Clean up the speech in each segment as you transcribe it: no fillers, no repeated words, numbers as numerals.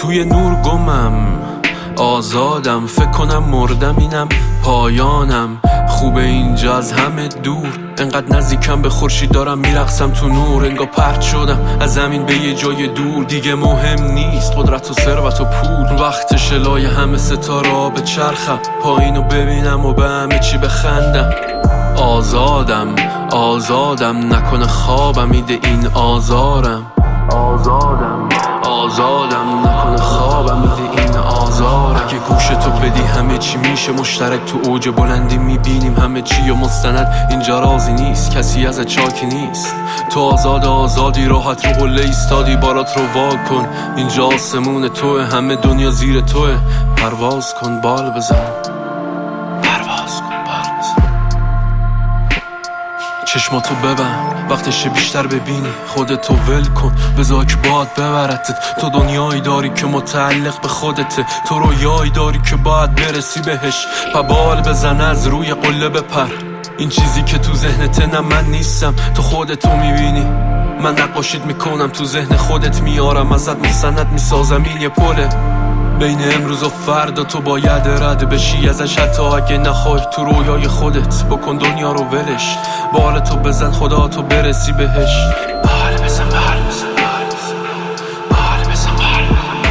توی نور گمم آزادم، فکر کنم مردم اینم پایانم. خوبه اینجا از همه دور، انقدر نزدیکم به خورشید دارم میرقصم تو نور. انگار پرت شدم از زمین به یه جای دور، دیگه مهم نیست قدرت و ثروت و پول. وقت شلای همه ستاره به چرخم، پایینو ببینم و به همه چی بخندم. آزادم آزادم، نکنه خوابم میده این آزارم. آزادم نکنه خوابم میده این آزارم. اگه گوشتو بدی همه چی میشه مشترک، تو اوج بلندی میبینیم همه چی و مستند. اینجا رازی نیست کسی از چاکی نیست، تو آزادی راحت رو قله ایستادی. بارات رو وا کن اینجا آسمون توه، همه دنیا زیر توه. پرواز کن بال بزن، پرواز کن بال بزن. چشماتو ببند وقتشه بیشتر ببینی، خودتو ول کن بذار که باد ببرتت. تو دنیایی داری که متعلق به خودته، تو رویایی داری که باید برسی بهش. بال بزن از روی قله بپر، این چیزی که تو ذهنته نه من نیستم، تو خودتو میبینی. من نقاشیت میکنم تو ذهن خودت، میارم ازت مستند میسازم. این یه پله بین امروز و فردا، تو باید رد بشی ازش حتی اگه نخوای. تو رویای خودت بکن دنیا رو ولش، بالتو بزن خدا تو برسی بهش. بال بزن بال بزن بال بزن بال بزن بال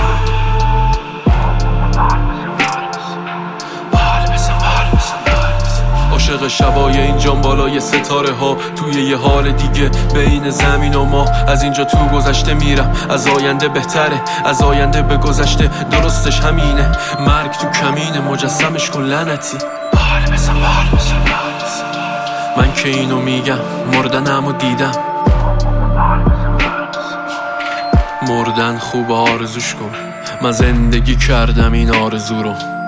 بزن بال بزن. عاشق شبای اینجا بالای ستاره ها، توی یه حال دیگه بین زمین و ما. از اینجا تو گذشته میرم، از آینده بهتره، از آینده به گذشته درستش همینه. مرگ تو کمینه مجسمش کن لعنتی. بال بزن بال بزن بال بزن. من که اینو میگم مردنمو دیدم، مردن خوب آرزوش کن. من زندگی کردم این آرزو رو.